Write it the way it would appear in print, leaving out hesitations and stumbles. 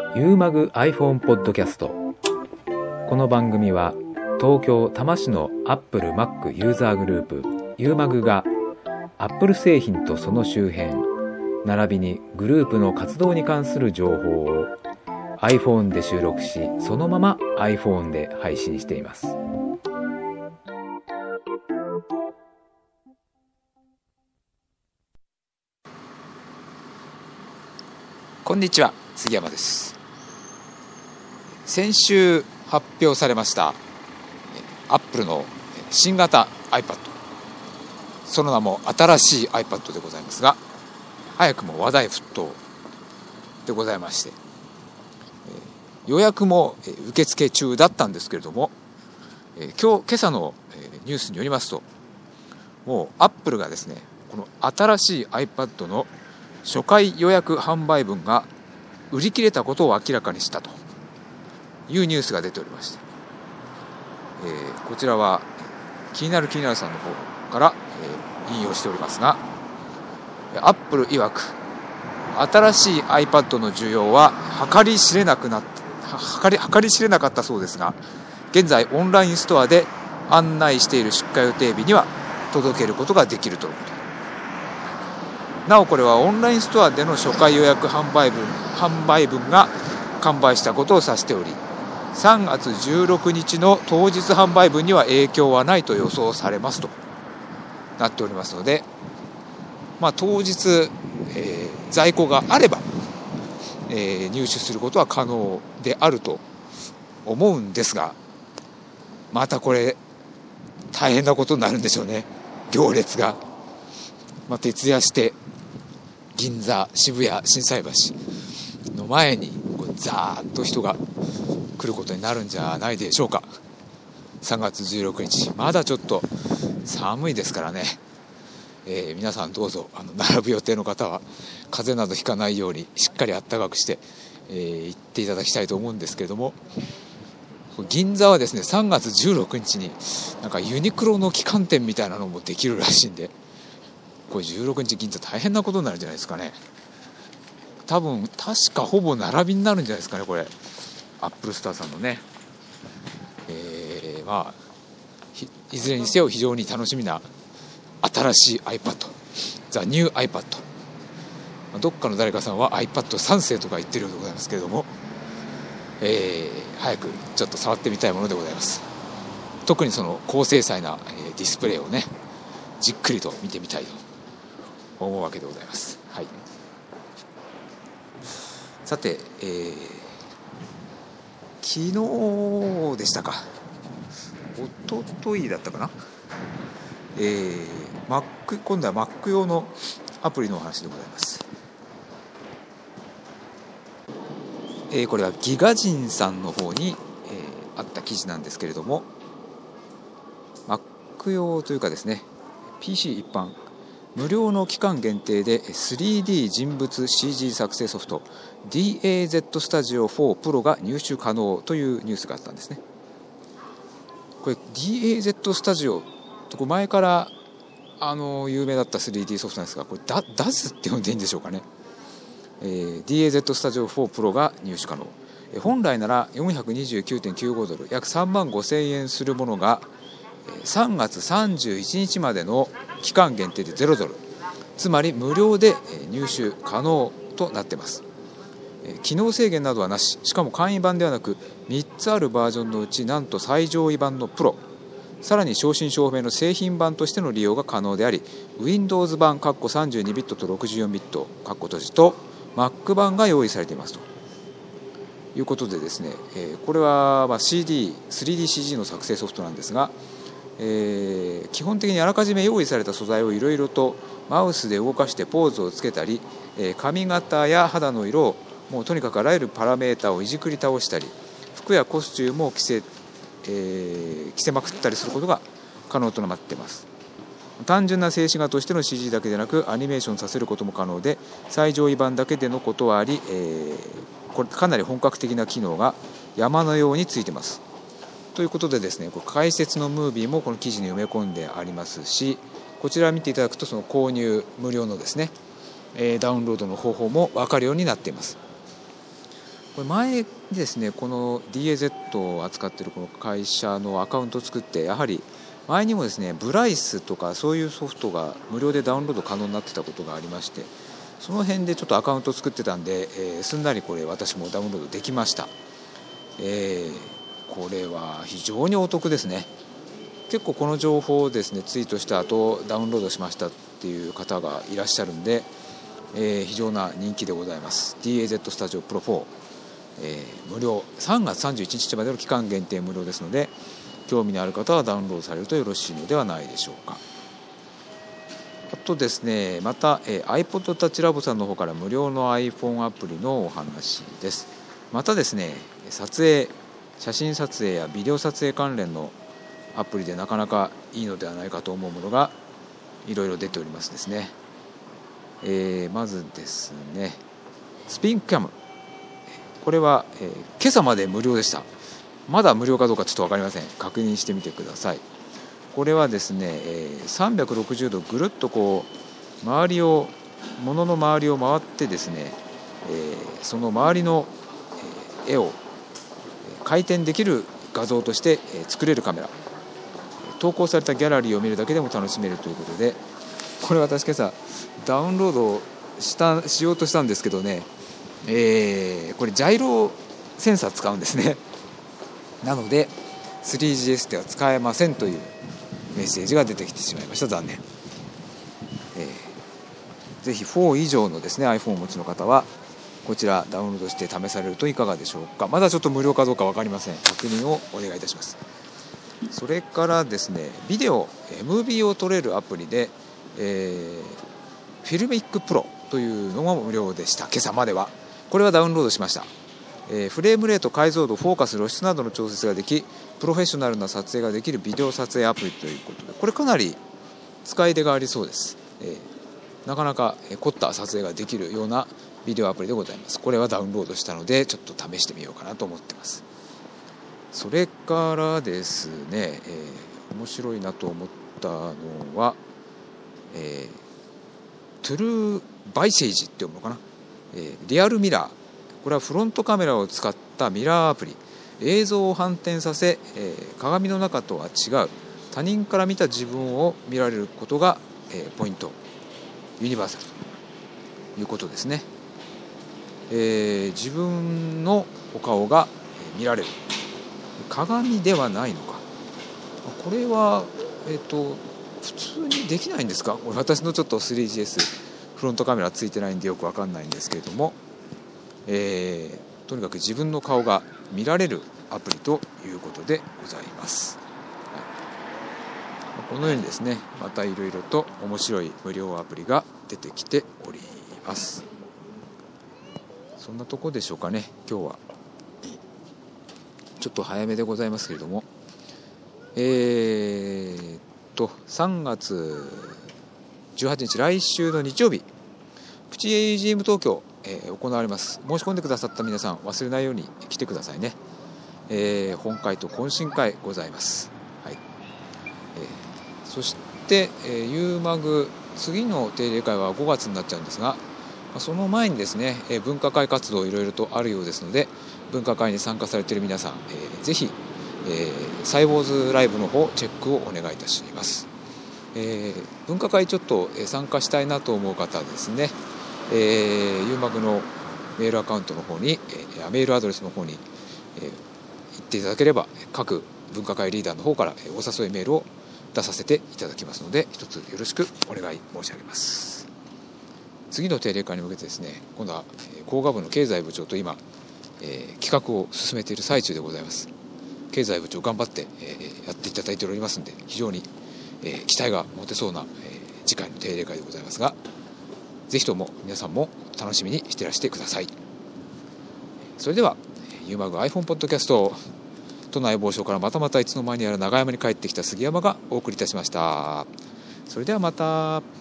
ユーマグ iPhone ポッドキャスト。この番組は東京多摩市の Apple、Mac ユーザーグループユーマグが Apple 製品とその周辺並びにグループの活動に関する情報を iPhone で収録し、そのまま iPhone で配信しています。 こんにちは、杉山です。先週発表されましたアップルの新型 iPad、 その名も新しい iPad でございますが、早くも話題沸騰でございまして、予約も受付中だったんですけれども、今朝のニュースによりますと、もうアップルがですね、この新しい iPad の初回予約販売分が売り切れたことを明らかにしたというニュースが出ておりまして、こちらは気になるさんの方から、引用しておりますが、アップル曰く新しい iPad の需要は計り知れなかったそうですが、現在オンラインストアで案内している出荷予定日には届けることができるということ。なおこれはオンラインストアでの初回予約販売分が完売したことを指しており、3月16日の当日販売分には影響はないと予想されますとなっておりますので、当日、在庫があれば、入手することは可能であると思うんですが、またこれ大変なことになるんでしょうね。行列が、徹夜して銀座、渋谷、心斎橋の前にザーッと人が来ることになるんじゃないでしょうか。3月16日、まだちょっと寒いですからね、皆さんどうぞ並ぶ予定の方は風邪などひかないようにしっかりあったかくして、行っていただきたいと思うんですけれども、銀座はですね、3月16日になんかユニクロの旗艦店みたいなのもできるらしいんで、これ16日銀座大変なことになるんじゃないですかね。確かほぼ並びになるんじゃないですかね、これアップルスターさんのね。いずれにせよ非常に楽しみな新しい iPad、 The New iPad、 どっかの誰かさんは iPad3 世とか言ってるようでございますけれども、早くちょっと触ってみたいものでございます。特にその高精細なディスプレイをね、じっくりと見てみたいと思うわけでございます。はい、さて、昨日でしたか、一昨日だったかな、今度は Mac 用のアプリのお話でございます。これはギガ人さんの方に、あった記事なんですけれども、 Mac 用というかですね、 PC 一般無料の期間限定で 3D 人物 CG 作成ソフト DAZ Studio 4 Pro が入手可能というニュースがあったんですね。これ DAZ Studio と前から有名だった 3D ソフトなんですが、これDAZ って呼んでいいんでしょうかね。DAZ Studio 4 Pro が入手可能。本来なら 429.95 ドル約3万5000円するものが3月31日までの期間限定で0ドル、つまり無料で入手可能となっています。機能制限などはなし、しかも簡易版ではなく3つあるバージョンのうちなんと最上位版のプロ、さらに正真正銘の製品版としての利用が可能であり、 Windows 版 32ビットと64ビットと Mac 版が用意されていますということでですね、これは3DCG の作成ソフトなんですが、基本的にあらかじめ用意された素材をいろいろとマウスで動かしてポーズをつけたり、髪型や肌の色をもうとにかくあらゆるパラメータをいじくり倒したり、服やコスチュームを着せまくったりすることが可能となっています。単純な静止画としての CG だけでなくアニメーションさせることも可能で、最上位版だけでのことはあり、これかなり本格的な機能が山のようについていますということでですね、解説のムービーもこの記事に埋め込んでありますし、こちらを見ていただくとその購入無料のですね、ダウンロードの方法も分かるようになっています。 これ前にですね、この DAZ を扱っているこの会社のアカウントを作って、やはり前にもですね、ブライスとかそういうソフトが無料でダウンロード可能になってたことがありまして、その辺でちょっとアカウントを作ってたんで、すんなりこれ私もダウンロードできました。これは非常にお得ですね。結構この情報をですねツイートした後ダウンロードしましたっていう方がいらっしゃるんで、非常な人気でございます。 DAZ スタジオプロ4、無料、3月31日までの期間限定無料ですので、興味のある方はダウンロードされるとよろしいのではないでしょうか。あとですね、また、iPod Touch Lab さんの方から無料の iPhone アプリのお話です。またですね、写真撮影やビデオ撮影関連のアプリでなかなかいいのではないかと思うものがいろいろ出ておりますですね。まずですね、スピンキャム、これは、今朝まで無料でした。まだ無料かどうかちょっと分かりません。確認してみてください。これはですね、360度ぐるっとこう物の周りを回ってですね、その周りの絵を回転できる画像として作れるカメラ、投稿されたギャラリーを見るだけでも楽しめるということで、これ私今朝ダウンロードしようとしたんですけどね、これジャイロセンサー使うんですね。なので 3GS では使えませんというメッセージが出てきてしまいました。残念。ぜひ4以上のですね iPhone をお持ちの方はこちらダウンロードして試されるといかがでしょうか。まだちょっと無料かどうか分かりません。確認をお願いいたします。それからですね、ビデオ MV を撮れるアプリで、フィルミックプロというのも無料でした。今朝までは。これはダウンロードしました。フレームレート、解像度、フォーカス、露出などの調節ができ、プロフェッショナルな撮影ができるビデオ撮影アプリということで、これかなり使い手がありそうです。なかなか凝った撮影ができるようなビデオアプリでございます。これはダウンロードしたのでちょっと試してみようかなと思ってます。それからですね、面白いなと思ったのは、トゥルーバイセージって読むのかな、リアルミラー、これはフロントカメラを使ったミラーアプリ、映像を反転させ、鏡の中とは違う他人から見た自分を見られることが、ポイント、ユニバーサルということですね。自分のお顔が見られる、鏡ではないのか、これは、普通にできないんですか。これ私のちょっと 3GS フロントカメラついてないんでよく分かんないんですけれども、とにかく自分の顔が見られるアプリということでございます。このようにですね、またいろいろと面白い無料アプリが出てきております。そんなとこでしょうかね。今日はちょっと早めでございますけれども、3月18日来週の日曜日、プチ AGM 東京、行われます。申し込んでくださった皆さん忘れないように来てくださいね。本会と懇親会ございます。はい。そして、ユーマグ次の定例会は5月になっちゃうんですが、その前にですね、文化会活動いろいろとあるようですので、文化会に参加されている皆さん、ぜひ、サイボーズライブの方チェックをお願いいたします。文化会ちょっと参加したいなと思う方はですね、ユーマグのメールアカウントの方に、メールアドレスの方に、行っていただければ各文化会リーダーの方からお誘いメールを出させていただきますので、一つよろしくお願い申し上げます。次の定例会に向けてですね、今度は工学部の経済部長と今、企画を進めている最中でございます。経済部長頑張って、やっていただいておりますので、非常に、期待が持てそうな、次回の定例会でございますが、ぜひとも皆さんも楽しみにしていらしてください。それではユーマグ iPhone ポッドキャスト、都内某所からまたいつの間にやら長山に帰ってきた杉山がお送りいたしました。それではまた。